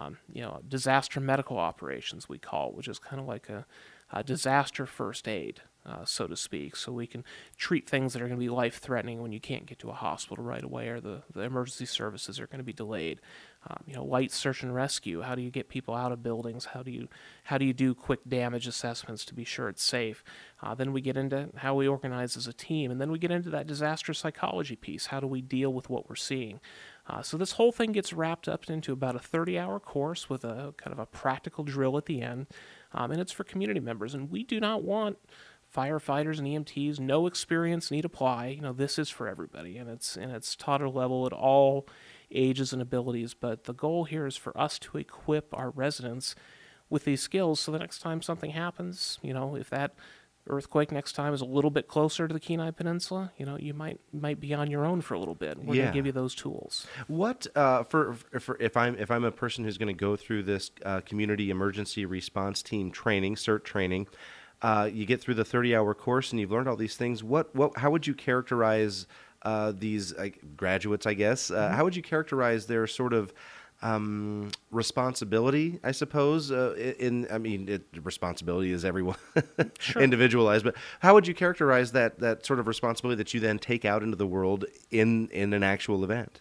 Disaster medical operations, we call it, which is kind of like a disaster first aid. So to speak, so we can treat things that are going to be life-threatening when you can't get to a hospital right away, or the emergency services are going to be delayed. Light search and rescue. How do you get people out of buildings? How do you do quick damage assessments to be sure it's safe? Then we get into how we organize as a team, and then we get into that disaster psychology piece. How do we deal with what we're seeing? So this whole thing gets wrapped up into about a 30-hour course with a kind of a practical drill at the end, and it's for community members. And we do not want firefighters and EMTs, no experience need apply. This is for everybody, and it's taught at a level at all ages and abilities. But the goal here is for us to equip our residents with these skills, so the next time something happens, if that earthquake next time is a little bit closer to the Kenai Peninsula, you might be on your own for a little bit. We're going to give you those tools. What for if I'm a person who's going to go through this community emergency response team training, CERT training. You get through the 30-hour course and you've learned all these things. How would you characterize these graduates, I guess? How would you characterize their sort of responsibility, I suppose? Responsibility is everyone individualized, but how would you characterize that sort of responsibility that you then take out into the world in an actual event?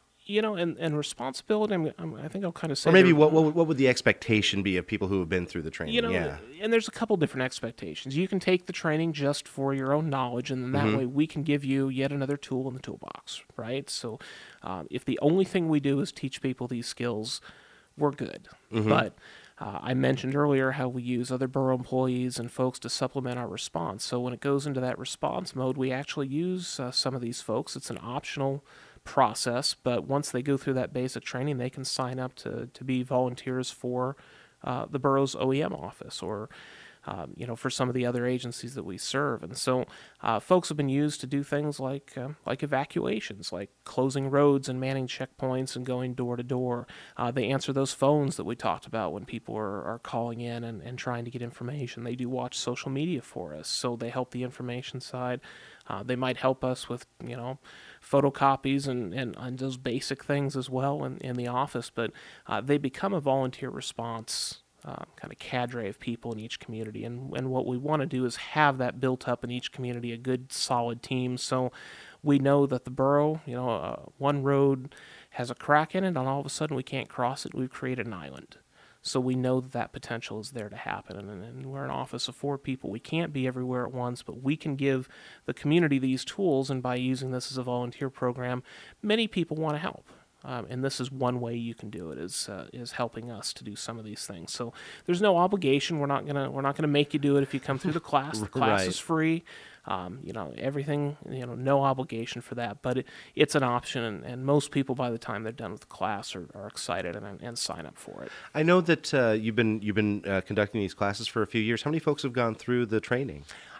And responsibility, I think I'll kind of say... Or maybe what would the expectation be of people who have been through the training? And there's a couple different expectations. You can take the training just for your own knowledge, and then that way we can give you yet another tool in the toolbox, right? So if the only thing we do is teach people these skills, we're good. But I mentioned earlier how we use other borough employees and folks to supplement our response. So when it goes into that response mode, we actually use some of these folks. It's an optional process, but once they go through that basic training, they can sign up to be volunteers for the borough's OEM office, or for some of the other agencies that we serve. And so folks have been used to do things like evacuations, like closing roads and manning checkpoints and going door to door. They answer those phones that we talked about when people are calling in and trying to get information. They do watch social media for us, so they help the information side. They might help us with, photocopies and those basic things as well in the office, but they become a volunteer response kind of cadre of people in each community. And what we want to do is have that built up in each community, a good solid team. So we know that the borough, one road has a crack in it, and all of a sudden we can't cross it. We've created an island. So we know that potential is there to happen. And we're an office of 4 people. We can't be everywhere at once, but we can give the community these tools. And by using this as a volunteer program, many people want to help. And this is one way you can do it, is helping us to do some of these things. So there's no obligation. We're not gonna make you do it if you come through the class. The class is free. Everything. No obligation for that. But it's an option, and most people, by the time they're done with the class, are excited and sign up for it. I know that you've been conducting these classes for a few years. How many folks have gone through the training?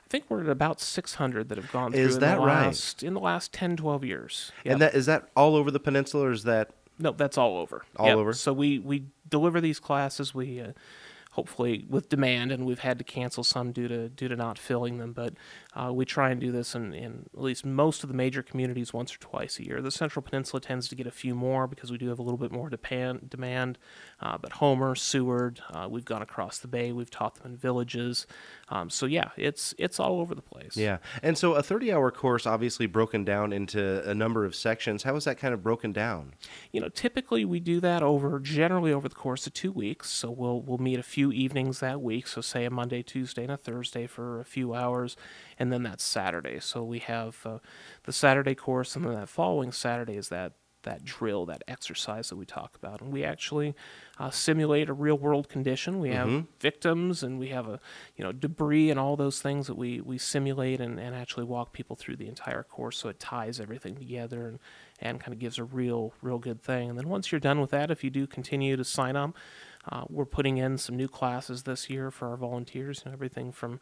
I think we're at about 600 that have gone through Is that right? in the last 10, 12 years. And Yep. that is that all over the peninsula, or is that No, that's all over. all Yep. over? So we deliver these classes. We hopefully with demand, and we've had to cancel some due to not filling them. But we try and do this in at least most of the major communities once or twice a year. The Central Peninsula tends to get a few more because we do have a little bit more demand. But Homer, Seward, we've gone across the bay. We've taught them in villages. So yeah, it's all over the place. Yeah. And so a 30-hour course obviously broken down into a number of sections. How is that kind of broken down? Typically we do that generally over the course of 2 weeks. So we'll meet a few evenings that week. So say a Monday, Tuesday, and a Thursday for a few hours, and then that's Saturday. So we have the Saturday course, and then that following Saturday is that drill, that exercise that we talk about. And we actually simulate a real world condition. We have victims, and we have debris and all those things that we simulate and actually walk people through the entire course, so it ties everything together and kind of gives a real good thing. And then once you're done with that, if you do continue to sign up, we're putting in some new classes this year for our volunteers, everything from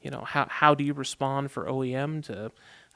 how do you respond for OEM to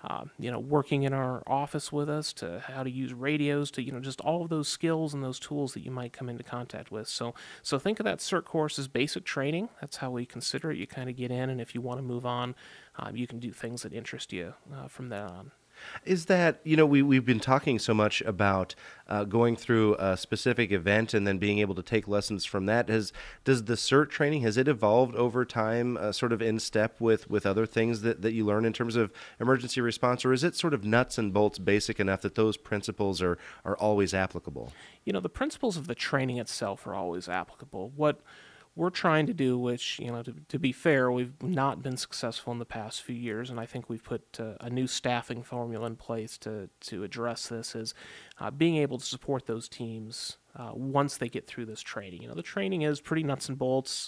working in our office with us, to how to use radios, to just all of those skills and those tools that you might come into contact with. So think of that CERT course as basic training. That's how we consider it. You kind of get in, and if you want to move on, you can do things that interest you from then on. Is that, we've been talking so much about going through a specific event and then being able to take lessons from that. Does the CERT training, has it evolved over time, sort of in step with other things that you learn in terms of emergency response, or is it sort of nuts and bolts basic enough that those principles are always applicable? The principles of the training itself are always applicable. What we're trying to do, which, to be fair, we've not been successful in the past few years, and I think we've put a new staffing formula in place to address this, is being able to support those teams once they get through this training. The training is pretty nuts and bolts.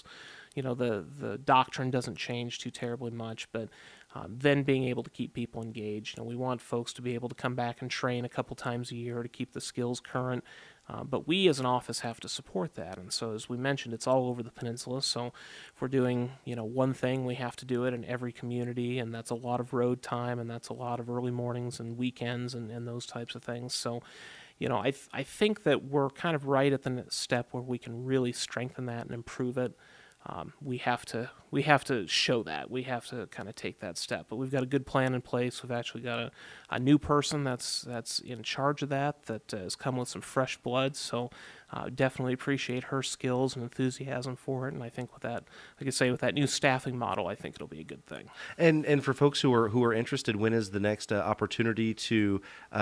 The doctrine doesn't change too terribly much, but then being able to keep people engaged. We want folks to be able to come back and train a couple times a year to keep the skills current. But we as an office have to support that. And so, as we mentioned, it's all over the peninsula. So if we're doing, one thing, we have to do it in every community. And that's a lot of road time, and that's a lot of early mornings and weekends and those types of things. So, I think that we're kind of right at the step where we can really strengthen that and improve it. We have to show that. We have to kind of take that step. But we've got a good plan in place. We've actually got a new person that's in charge of that has come with some fresh blood. So definitely appreciate her skills and enthusiasm for it. And I think with that, like I say, with that new staffing model, I think it'll be a good thing. And for folks who are interested, when is the next opportunity to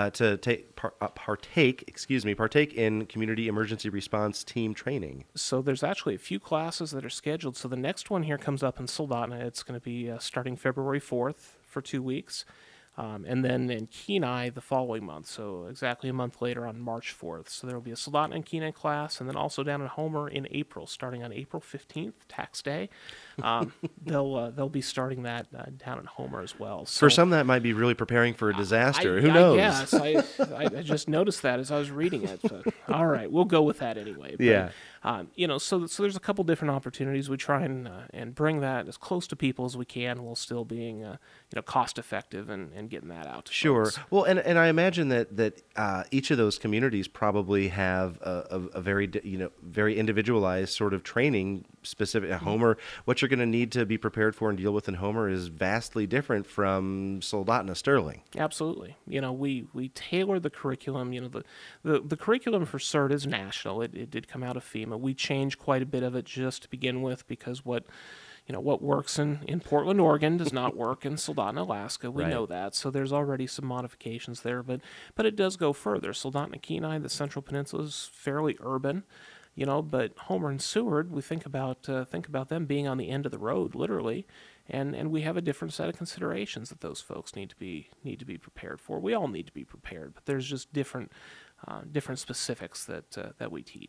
partake in community emergency response team training? So there's actually a few classes that are scheduled. So the next one here comes up in Soldotna. It's going to be starting February 4th for 2 weeks. And then in Kenai the following month, so exactly a month later on March 4th. So there will be a Soldotna and Kenai class, and then also down in Homer in April, starting on April 15th, tax day. They'll be starting that down in Homer as well. So, for some, that might be really preparing for a disaster. Who knows? Yes, I just noticed that as I was reading it. But, all right, we'll go with that anyway. But, yeah. So there's a couple different opportunities. We try and bring that as close to people as we can, while still being cost effective and getting that out to Sure. folks. Well, and I imagine that each of those communities probably have a very very individualized sort of training specific. Homer, what you're going to need to be prepared for and deal with in Homer is vastly different from Soldotna Sterling. Absolutely. We tailor the curriculum. The curriculum for CERT is national. It did come out of FEMA. We changed quite a bit of it just to begin with, because what works in Portland, Oregon does not work in Soldotna, Alaska. We know that. So there's already some modifications there, but it does go further. Soldotna, Kenai, the Central Peninsula is fairly urban, but Homer and Seward, we think about them being on the end of the road, literally, and we have a different set of considerations that those folks need to be prepared for. We all need to be prepared, but there's just different specifics that we teach.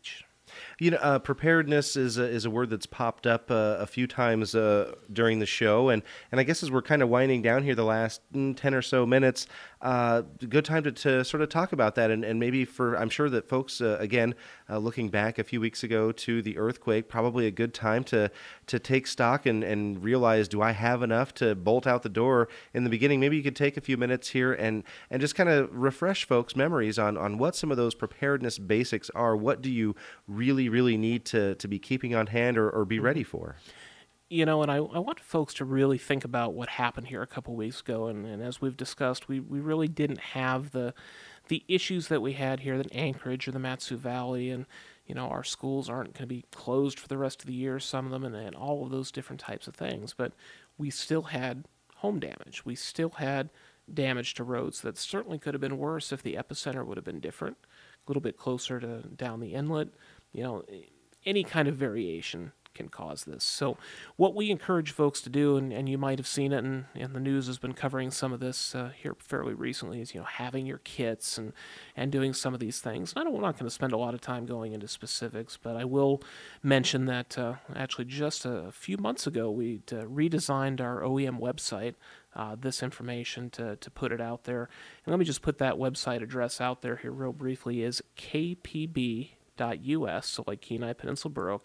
Preparedness is a word that's popped up a few times during the show, and I guess as we're kind of winding down here the last 10 or so minutes, good time to sort of talk about that, and maybe I'm sure that folks, again, looking back a few weeks ago to the earthquake, probably a good time to take stock and realize, do I have enough to bolt out the door in the beginning? Maybe you could take a few minutes here and just kind of refresh folks' memories on what some of those preparedness basics are. What do you really need to be keeping on hand or be ready for? And I want folks to really think about what happened here a couple weeks ago. And as we've discussed, we really didn't have the issues that we had here in Anchorage or the Matsu Valley. And, our schools aren't going to be closed for the rest of the year, some of them, and all of those different types of things. But we still had home damage. We still had damage to roads that certainly could have been worse if the epicenter would have been different, a little bit closer to down the inlet. Any kind of variation can cause this. So what we encourage folks to do, and you might have seen it, and the news has been covering some of this here fairly recently, is having your kits and doing some of these things. And we're not going to spend a lot of time going into specifics, but I will mention that actually just a few months ago we redesigned our OEM website. This information to put it out there. And let me just put that website address out there here real briefly, is kpb.us, so like Kenai Peninsula Borough,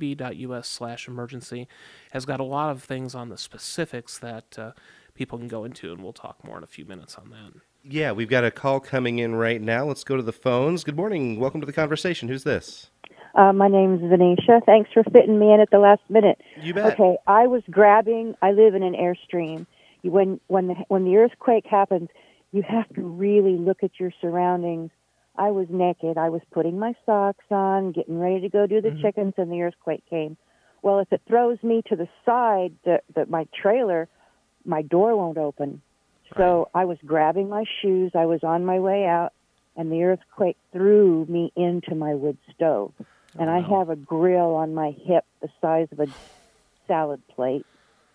kpb.us/emergency, has got a lot of things on the specifics that people can go into, and we'll talk more in a few minutes on that. Yeah, we've got a call coming in right now. Let's go to the phones. Good morning. Welcome to the conversation. Who's this? My name's Venetia. Thanks for fitting me in at the last minute. You bet. Okay, I live in an airstream. When the earthquake happens, you have to really look at your surroundings. I was naked. I was putting my socks on, getting ready to go do the chickens, and the earthquake came. Well, if it throws me to the side, my trailer, my door won't open. So I was grabbing my shoes. I was on my way out, and the earthquake threw me into my wood stove. And I have a grill on my hip the size of a salad plate.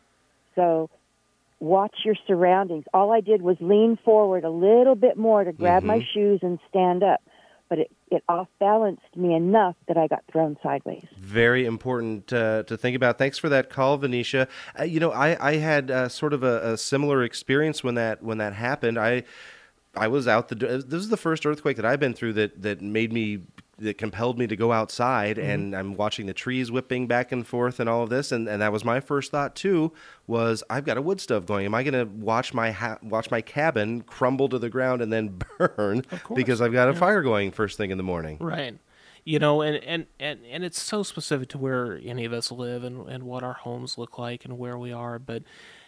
So watch your surroundings. All I did was lean forward a little bit more to grab my shoes and stand up. But it off-balanced me enough that I got thrown sideways. Very important to think about. Thanks for that call, Venetia. I had sort of a similar experience when that happened. I was out this is the first earthquake that I've been through that compelled me to go outside, and I'm watching the trees whipping back and forth and all of this, and that was my first thought too, was I've got a wood stove going. Am I going to watch my cabin crumble to the ground and then burn because I've got a fire going first thing in the morning? Right. And it's so specific to where any of us live and what our homes look like and where we are, but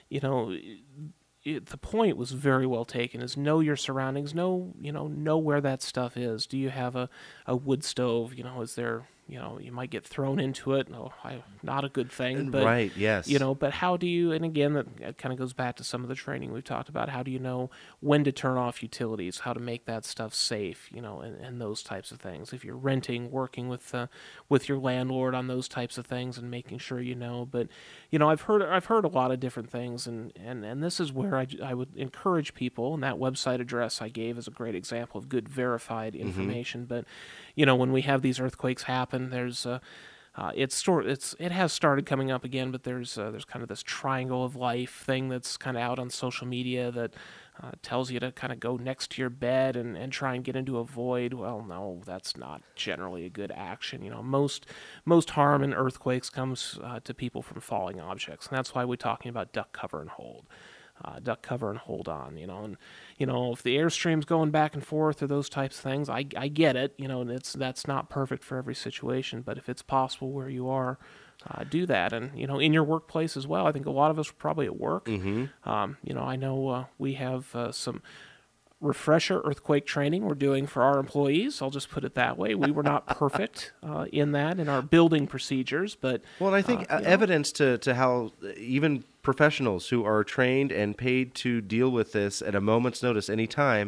the point was very well taken, is know your surroundings, know where that stuff is. Do you have a wood stove? Is there, you might get thrown into it. No, not a good thing. But, right, yes. But how do you, and again, that kind of goes back to some of the training we've talked about. How do you know when to turn off utilities, how to make that stuff safe, and those types of things. If you're renting, working with your landlord on those types of things and making sure But, I've heard a lot of different things, and this is where I would encourage people, and that website address I gave is a great example of good verified information. But, when we have these earthquakes happen, there's it has started coming up again, but there's kind of this triangle of life thing that's kind of out on social media that tells you to kind of go next to your bed and try and get into a void. Well, no, that's not generally a good action. Most harm in earthquakes comes to people from falling objects, and that's why we're talking about duck cover and hold. Duck cover and hold on, and if the airstream's going back and forth or those types of things, I get it, that's not perfect for every situation, but if it's possible where you are, do that. And in your workplace as well. I think a lot of us are probably at work. I know we have some refresher earthquake training we're doing for our employees. I'll just put it that way. We were not perfect in our building procedures, but and I think evidence to how even professionals who are trained and paid to deal with this at a moment's notice, any time,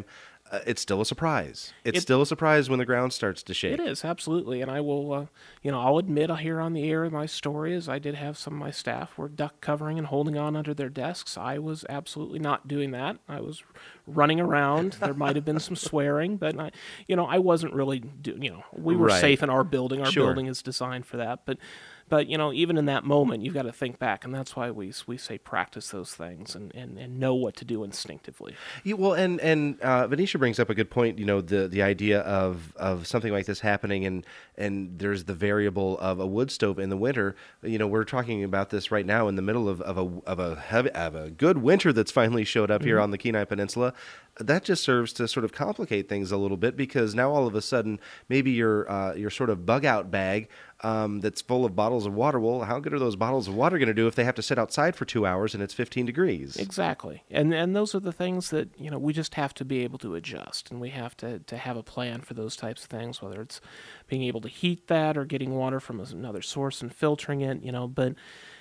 it's still a surprise. It's It- still a surprise when the ground starts to shake. It is, absolutely. And I will, I'll admit here on the air my story is I did have some of my staff were duck covering and holding on under their desks. I was absolutely not doing that. I was running around. There might have been some swearing, but I wasn't really we were Right. safe in our building. Our Sure. building is designed for that. But even in that moment, you've got to think back, and that's why we say practice those things and know what to do instinctively. Yeah, well, and Venetia brings up a good point. The idea of something like this happening, and there's the variable of a wood stove in the winter. We're talking about this right now in the middle of a good winter that's finally showed up here on the Kenai Peninsula. That just serves to sort of complicate things a little bit, because now all of a sudden maybe your sort of bug out bag that's full of bottles of water. Well, how good are those bottles of water going to do if they have to sit outside for 2 hours and it's 15 degrees? Exactly. And those are the things that, we just have to be able to adjust, and we have to have a plan for those types of things, whether it's being able to heat that or getting water from another source and filtering it, but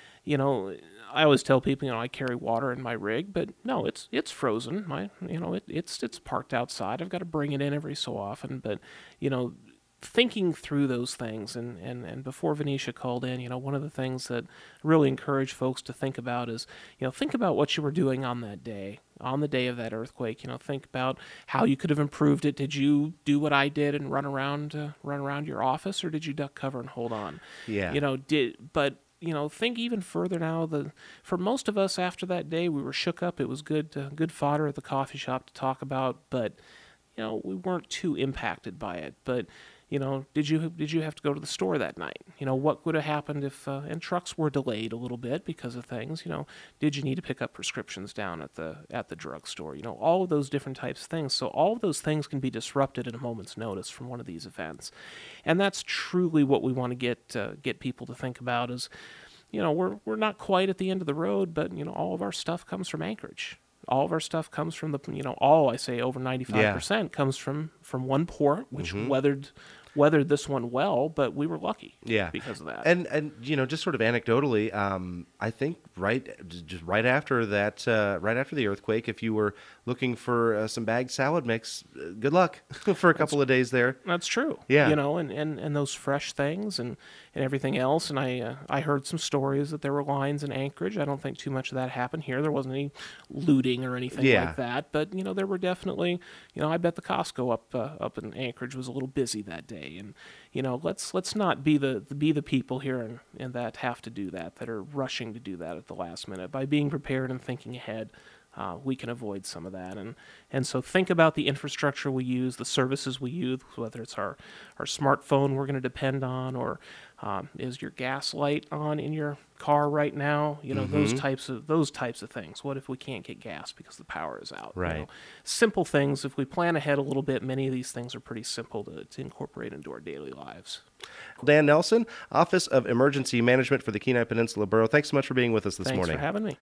I always tell people, I carry water in my rig, but no, it's frozen. It's parked outside. I've got to bring it in every so often, but thinking through those things, and before Venetia called in, one of the things that really encourage folks to think about is, think about what you were doing on that day, on the day of that earthquake. Think about how you could have improved it. Did you do what I did and run around your office, or did you duck cover and hold on? Yeah. Think even further now. For most of us after that day, we were shook up. It was good fodder at the coffee shop to talk about, but we weren't too impacted by it. But did you have to go to the store that night? What would have happened if and trucks were delayed a little bit because of things? Did you need to pick up prescriptions down at the drugstore? All of those different types of things. So all of those things can be disrupted at a moment's notice from one of these events, and that's truly what we want to get people to think about. Is we're not quite at the end of the road, but all of our stuff comes from Anchorage. All of our stuff comes from I say over 95% comes from one port, which weathered this one well, but we were lucky because of that. And just sort of anecdotally, I think right after that, right after the earthquake, if you were looking for some bagged salad mix, good luck for a couple of days there. That's true. Yeah. And those fresh things and everything else. And I heard some stories that there were lines in Anchorage. I don't think too much of that happened here. There wasn't any looting or anything like that. But there were definitely, I bet the Costco up in Anchorage was a little busy that day. And let's not be the people here and that have to do that are rushing to do that at the last minute. By being prepared and thinking ahead, we can avoid some of that. And so think about the infrastructure we use, the services we use, whether it's our smartphone we're going to depend on, or is your gas light on in your car right now? Those types of things. What if we can't get gas because the power is out? Right. Simple things. If we plan ahead a little bit, many of these things are pretty simple to incorporate into our daily lives. Dan Nelson, Office of Emergency Management for the Kenai Peninsula Borough. Thanks so much for being with us this morning. Thanks for having me.